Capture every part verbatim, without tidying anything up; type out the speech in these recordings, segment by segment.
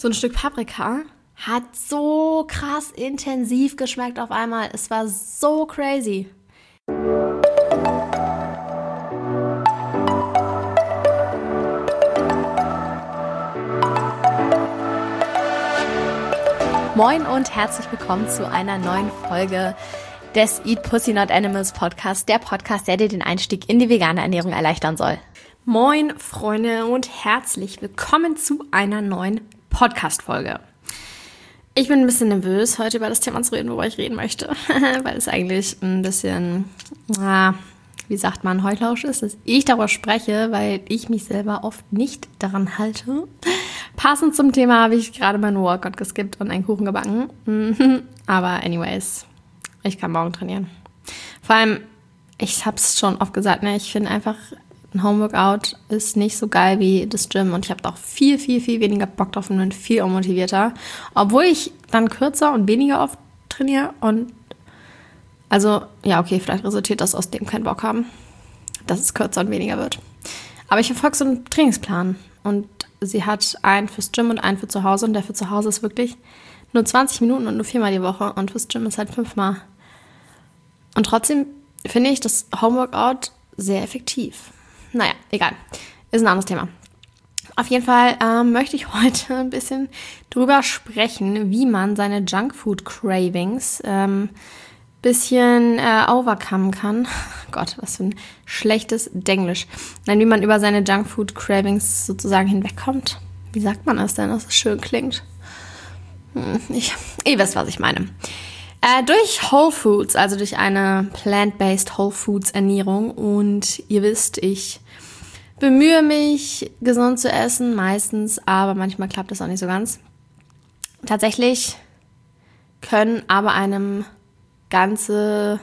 so ein Stück Paprika hat so krass intensiv geschmeckt auf einmal. Es war so crazy. Moin und herzlich willkommen zu einer neuen Folge des Eat Pussy Not Animals Podcast, der Podcast, der dir den Einstieg in die vegane Ernährung erleichtern soll. Moin Freunde und herzlich willkommen zu einer neuen Podcast-Folge. Ich bin ein bisschen nervös, heute über das Thema zu reden, worüber ich reden möchte, weil es eigentlich ein bisschen, na, wie sagt man, heuchlerisch ist, dass ich darüber spreche, weil ich mich selber oft nicht daran halte. Passend zum Thema habe ich gerade meinen Workout geskippt und einen Kuchen gebacken. Aber anyways, ich kann morgen trainieren. Vor allem, ich habe es schon oft gesagt, ne, ich finde einfach, ein Homeworkout ist nicht so geil wie das Gym und ich habe auch viel, viel, viel weniger Bock drauf und bin viel unmotivierter. Obwohl ich dann kürzer und weniger oft trainiere und also, ja, okay, vielleicht resultiert das aus dem kein Bock haben, dass es kürzer und weniger wird. Aber ich verfolge so einen Trainingsplan und sie hat einen fürs Gym und einen für zu Hause und der für zu Hause ist wirklich nur zwanzig Minuten und nur viermal die Woche und fürs Gym ist halt fünfmal. Und trotzdem finde ich das Homeworkout sehr effektiv. Naja, egal. Ist ein anderes Thema. Auf jeden Fall ähm, möchte ich heute ein bisschen drüber sprechen, wie man seine Junkfood-Cravings ähm, bisschen äh, overcome kann. Gott, was für ein schlechtes Denglisch. Nein, wie man über seine Junkfood-Cravings sozusagen hinwegkommt. Wie sagt man das denn, dass es schön klingt? Hm, ich, ihr wisst, was ich meine. Äh, durch Whole Foods, also durch eine plant-based Whole Foods Ernährung und ihr wisst, ich bemühe mich, gesund zu essen, meistens, aber manchmal klappt das auch nicht so ganz. Tatsächlich können aber einem ganze,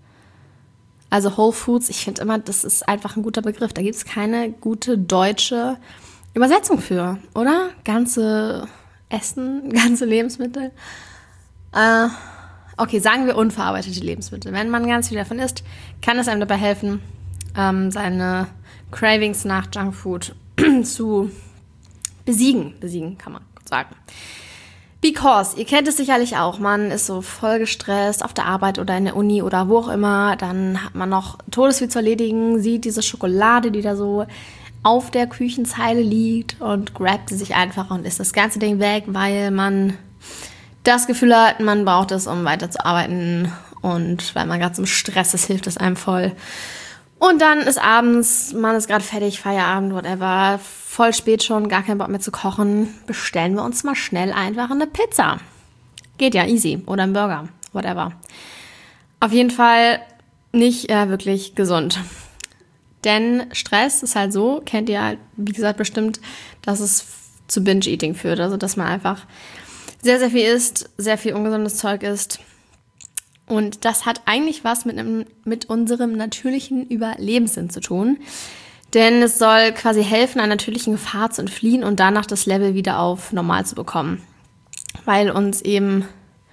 also Whole Foods, ich finde immer, das ist einfach ein guter Begriff, da gibt es keine gute deutsche Übersetzung für, oder? Ganze Essen, ganze Lebensmittel. Äh, okay, sagen wir unverarbeitete Lebensmittel. Wenn man ganz viel davon isst, kann es einem dabei helfen, ähm, seine Cravings nach Junkfood zu besiegen. Besiegen kann man sagen. Because, ihr kennt es sicherlich auch, man ist so voll gestresst auf der Arbeit oder in der Uni oder wo auch immer, dann hat man noch todesviel zu erledigen, sieht diese Schokolade, die da so auf der Küchenzeile liegt und grabt sie sich einfach und isst das ganze Ding weg, weil man das Gefühl hat, man braucht es, um weiterzuarbeiten und weil man gerade zum Stress ist, hilft es einem voll. Und dann ist abends, man ist gerade fertig, Feierabend, whatever, voll spät schon, gar keinen Bock mehr zu kochen. Bestellen wir uns mal schnell einfach eine Pizza. Geht ja, easy. Oder ein Burger, whatever. Auf jeden Fall nicht äh, wirklich gesund. Denn Stress ist halt so, kennt ihr halt, wie gesagt, bestimmt, dass es zu Binge-Eating führt. Also, dass man einfach sehr, sehr viel isst, sehr viel ungesundes Zeug isst. Und das hat eigentlich was mit, einem, mit unserem natürlichen Überlebenssinn zu tun. Denn es soll quasi helfen, einer natürlichen Gefahr zu entfliehen und danach das Level wieder auf normal zu bekommen. Weil uns eben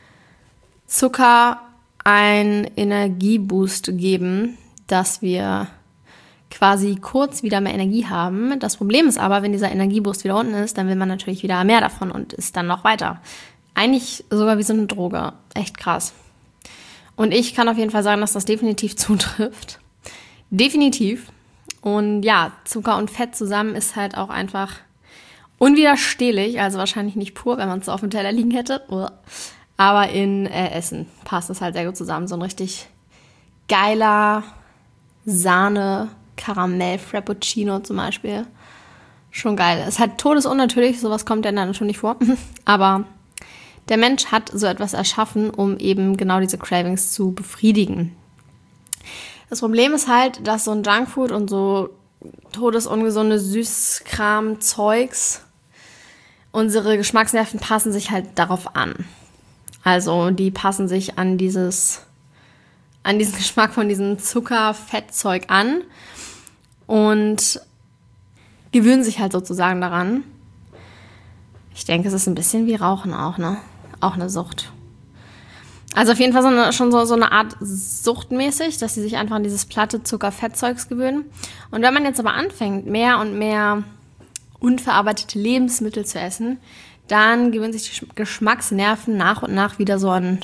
Zucker einen Energieboost geben, dass wir quasi kurz wieder mehr Energie haben. Das Problem ist aber, wenn dieser Energieboost wieder unten ist, dann will man natürlich wieder mehr davon und isst dann noch weiter. Eigentlich sogar wie so eine Droge. Echt krass. Und ich kann auf jeden Fall sagen, dass das definitiv zutrifft. Definitiv. Und ja, Zucker und Fett zusammen ist halt auch einfach unwiderstehlich. Also wahrscheinlich nicht pur, wenn man es so auf dem Teller liegen hätte. Aber in äh, Essen passt es halt sehr gut zusammen. So ein richtig geiler Sahne-Karamell-Frappuccino zum Beispiel. Schon geil. Es ist halt todesunnatürlich, sowas kommt ja natürlich nicht vor. Aber der Mensch hat so etwas erschaffen, um eben genau diese Cravings zu befriedigen. Das Problem ist halt, dass so ein Junkfood und so todesungesunde Süßkram-Zeugs, unsere Geschmacksnerven passen sich halt darauf an. Also die passen sich an dieses, an diesen Geschmack von diesem Zucker-Fettzeug an und gewöhnen sich halt sozusagen daran. Ich denke, es ist ein bisschen wie Rauchen auch, ne? Auch eine Sucht. Also auf jeden Fall so eine, schon so, so eine Art suchtmäßig, dass sie sich einfach an dieses platte Zucker-Fettzeugs gewöhnen. Und wenn man jetzt aber anfängt, mehr und mehr unverarbeitete Lebensmittel zu essen, dann gewöhnen sich die Geschmacksnerven nach und nach wieder so an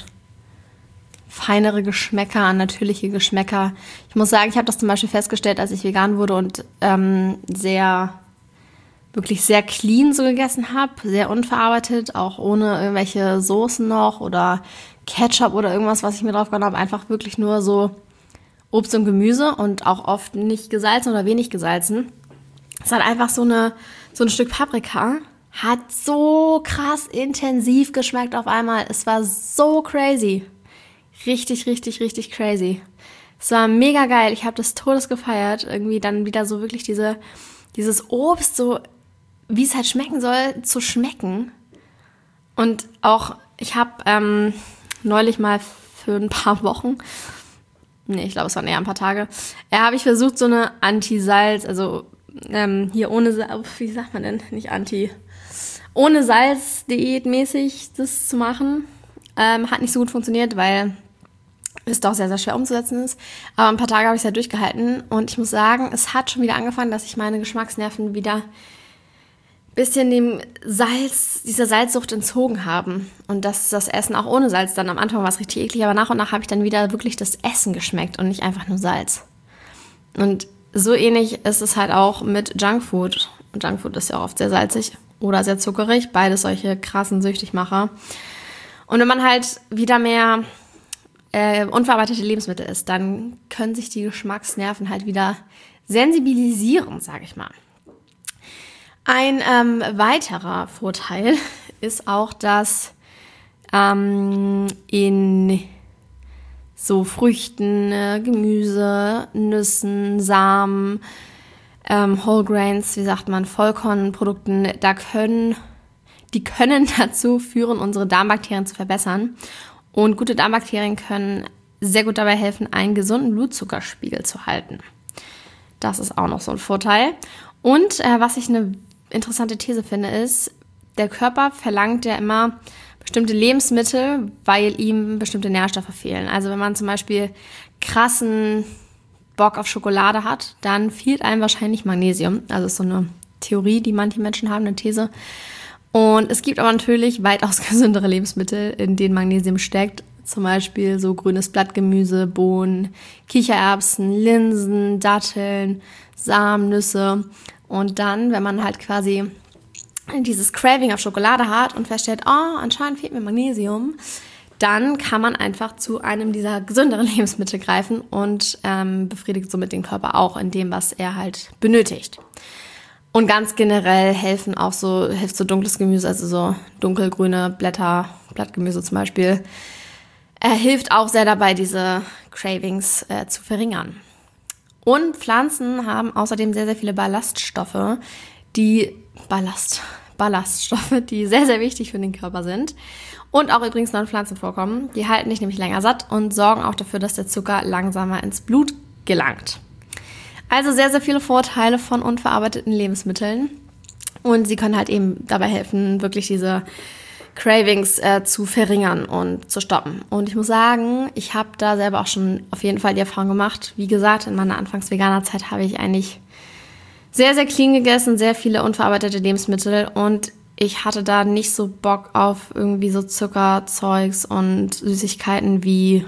feinere Geschmäcker, an natürliche Geschmäcker. Ich muss sagen, ich habe das zum Beispiel festgestellt, als ich vegan wurde und ähm, sehr, wirklich sehr clean so gegessen habe, sehr unverarbeitet, auch ohne irgendwelche Soßen noch oder Ketchup oder irgendwas, was ich mir drauf gehauen habe, einfach wirklich nur so Obst und Gemüse und auch oft nicht gesalzen oder wenig gesalzen. Es hat einfach so, eine, so ein Stück Paprika, hat so krass intensiv geschmeckt auf einmal. Es war so crazy. Richtig, richtig, richtig crazy. Es war mega geil. Ich habe das Todes gefeiert. Irgendwie dann wieder so wirklich diese, dieses Obst, so wie es halt schmecken soll, zu schmecken. Und auch, ich habe ähm, neulich mal für ein paar Wochen, nee, ich glaube, es waren eher ein paar Tage, ja, habe ich versucht, so eine Anti-Salz, also ähm, hier ohne Salz, wie sagt man denn, nicht Anti, ohne Salz-Diät mäßig das zu machen. Ähm, hat nicht so gut funktioniert, weil es doch sehr, sehr schwer umzusetzen ist. Aber ein paar Tage habe ich es ja durchgehalten und ich muss sagen, es hat schon wieder angefangen, dass sich meine Geschmacksnerven wieder ein bisschen dem Salz, dieser Salzsucht entzogen haben. Und dass das Essen auch ohne Salz, dann am Anfang war es richtig eklig, aber nach und nach habe ich dann wieder wirklich das Essen geschmeckt und nicht einfach nur Salz. Und so ähnlich ist es halt auch mit Junkfood. Und Junkfood ist ja auch oft sehr salzig oder sehr zuckerig, beides solche krassen Süchtigmacher. Und wenn man halt wieder mehr äh, unverarbeitete Lebensmittel isst, dann können sich die Geschmacksnerven halt wieder sensibilisieren, sage ich mal. Ein ähm, weiterer Vorteil ist auch, dass ähm, in so Früchten, äh, Gemüse, Nüssen, Samen, ähm, Whole Grains, wie sagt man, Vollkornprodukten, da können Die können dazu führen, unsere Darmbakterien zu verbessern. Und gute Darmbakterien können sehr gut dabei helfen, einen gesunden Blutzuckerspiegel zu halten. Das ist auch noch so ein Vorteil. Und äh, was ich eine interessante These finde, ist, der Körper verlangt ja immer bestimmte Lebensmittel, weil ihm bestimmte Nährstoffe fehlen. Also wenn man zum Beispiel krassen Bock auf Schokolade hat, dann fehlt einem wahrscheinlich Magnesium. Also ist so eine Theorie, die manche Menschen haben, eine These. Und es gibt aber natürlich weitaus gesündere Lebensmittel, in denen Magnesium steckt. Zum Beispiel so grünes Blattgemüse, Bohnen, Kichererbsen, Linsen, Datteln, Samen, Nüsse. Und dann, wenn man halt quasi dieses Craving auf Schokolade hat und feststellt, oh, anscheinend fehlt mir Magnesium, dann kann man einfach zu einem dieser gesünderen Lebensmittel greifen und ähm, befriedigt somit den Körper auch in dem, was er halt benötigt. Und ganz generell helfen auch so, hilft so dunkles Gemüse, also so dunkelgrüne Blätter, Blattgemüse zum Beispiel, äh, hilft auch sehr dabei, diese Cravings äh, zu verringern. Und Pflanzen haben außerdem sehr, sehr viele Ballaststoffe, die Ballast, Ballaststoffe, die sehr, sehr wichtig für den Körper sind. Und auch übrigens noch in Pflanzen vorkommen. Die halten dich nämlich länger satt und sorgen auch dafür, dass der Zucker langsamer ins Blut gelangt. Also sehr, sehr viele Vorteile von unverarbeiteten Lebensmitteln. Und sie können halt eben dabei helfen, wirklich diese Cravings äh, zu verringern und zu stoppen. Und ich muss sagen, ich habe da selber auch schon auf jeden Fall die Erfahrung gemacht. Wie gesagt, in meiner Anfangs-Veganer-Zeit habe ich eigentlich sehr, sehr clean gegessen, sehr viele unverarbeitete Lebensmittel. Und ich hatte da nicht so Bock auf irgendwie so Zuckerzeugs und Süßigkeiten wie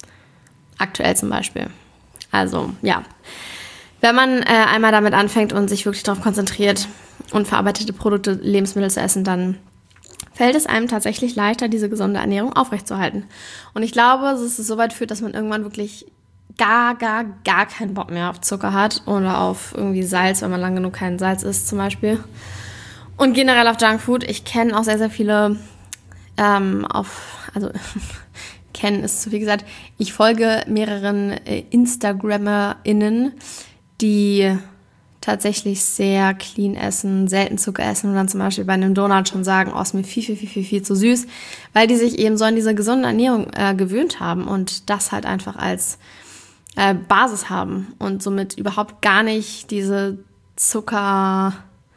aktuell zum Beispiel. Also, ja. Wenn man äh, einmal damit anfängt und sich wirklich darauf konzentriert, unverarbeitete Produkte, Lebensmittel zu essen, dann fällt es einem tatsächlich leichter, diese gesunde Ernährung aufrechtzuerhalten. Und ich glaube, dass es so weit führt, dass man irgendwann wirklich gar, gar, gar keinen Bock mehr auf Zucker hat oder auf irgendwie Salz, wenn man lang genug kein Salz isst zum Beispiel. Und generell auf Junkfood. Ich kenne auch sehr, sehr viele ähm, auf, also kennen ist zu viel gesagt, ich folge mehreren äh, InstagrammerInnen, die tatsächlich sehr clean essen, selten Zucker essen und dann zum Beispiel bei einem Donut schon sagen, oh, ist mir viel, viel, viel, viel, viel zu süß, weil die sich eben so an diese gesunde Ernährung äh, gewöhnt haben und das halt einfach als äh, Basis haben und somit überhaupt gar nicht diese Zucker,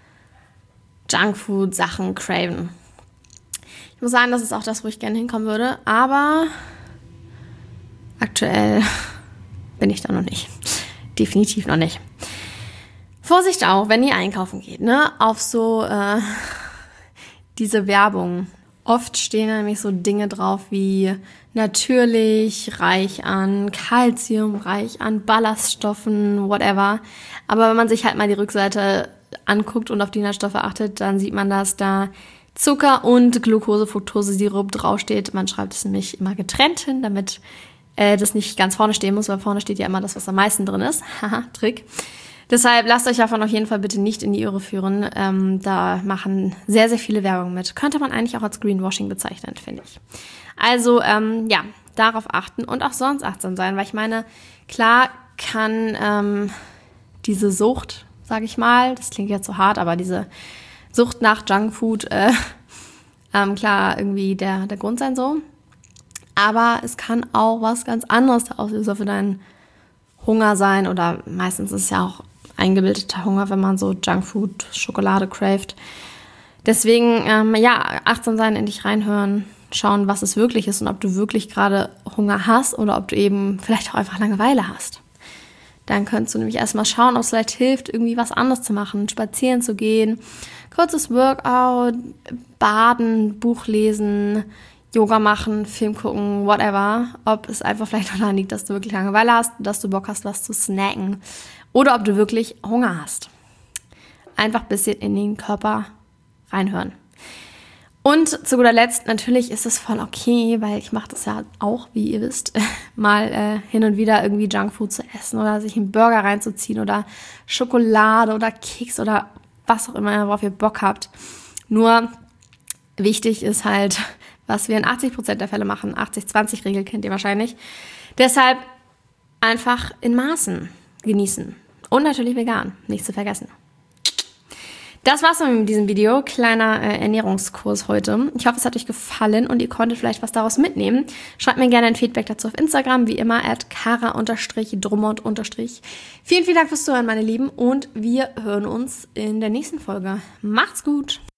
Junkfood-Sachen craven. Ich muss sagen, das ist auch das, wo ich gerne hinkommen würde, aber aktuell bin ich da noch nicht. Definitiv noch nicht. Vorsicht auch, wenn ihr einkaufen geht, ne? Auf so äh, diese Werbung. Oft stehen nämlich so Dinge drauf wie natürlich, reich an Kalzium, reich an Ballaststoffen, whatever. Aber wenn man sich halt mal die Rückseite anguckt und auf die Inhaltsstoffe achtet, dann sieht man, dass da Zucker und Glucose-Fructose-Sirup draufsteht. Man schreibt es nämlich immer getrennt hin, damit äh, das nicht ganz vorne stehen muss, weil vorne steht ja immer das, was am meisten drin ist. Haha, Trick. Deshalb lasst euch davon auf jeden Fall bitte nicht in die Irre führen. Ähm, da machen sehr, sehr viele Werbung mit. Könnte man eigentlich auch als Greenwashing bezeichnen, finde ich. Also, ähm, ja, darauf achten und auch sonst achtsam sein, weil ich meine, klar kann ähm, diese Sucht, sage ich mal, das klingt jetzt so hart, aber diese Sucht nach Junkfood, äh, ähm, klar, irgendwie der, der Grund sein so. Aber es kann auch was ganz anderes der Auslöser für deinen Hunger sein oder meistens ist es ja auch eingebildeter Hunger, wenn man so Junkfood, Schokolade craft. Deswegen, ähm, ja, achtsam sein, in dich reinhören, schauen, was es wirklich ist und ob du wirklich gerade Hunger hast oder ob du eben vielleicht auch einfach Langeweile hast. Dann könntest du nämlich erstmal schauen, ob es vielleicht hilft, irgendwie was anderes zu machen, spazieren zu gehen, kurzes Workout, baden, Buch lesen, Yoga machen, Film gucken, whatever. Ob es einfach vielleicht daran liegt, dass du wirklich Langeweile hast, dass du Bock hast, was zu snacken oder ob du wirklich Hunger hast. Einfach ein bisschen in den Körper reinhören. Und zu guter Letzt, natürlich ist es voll okay, weil ich mache das ja auch, wie ihr wisst, mal äh, hin und wieder irgendwie Junkfood zu essen oder sich einen Burger reinzuziehen oder Schokolade oder Keks oder was auch immer, worauf ihr Bock habt. Nur wichtig ist halt, was wir in achtzig Prozent der Fälle machen. achtzig zwanzig Regel kennt ihr wahrscheinlich. Deshalb einfach in Maßen genießen. Und natürlich vegan, nicht zu vergessen. Das war's mit diesem Video. Kleiner äh, Ernährungskurs heute. Ich hoffe, es hat euch gefallen und ihr konntet vielleicht was daraus mitnehmen. Schreibt mir gerne ein Feedback dazu auf Instagram, wie immer, at kara-drummond-. Vielen, vielen Dank fürs Zuhören, meine Lieben. Und wir hören uns in der nächsten Folge. Macht's gut!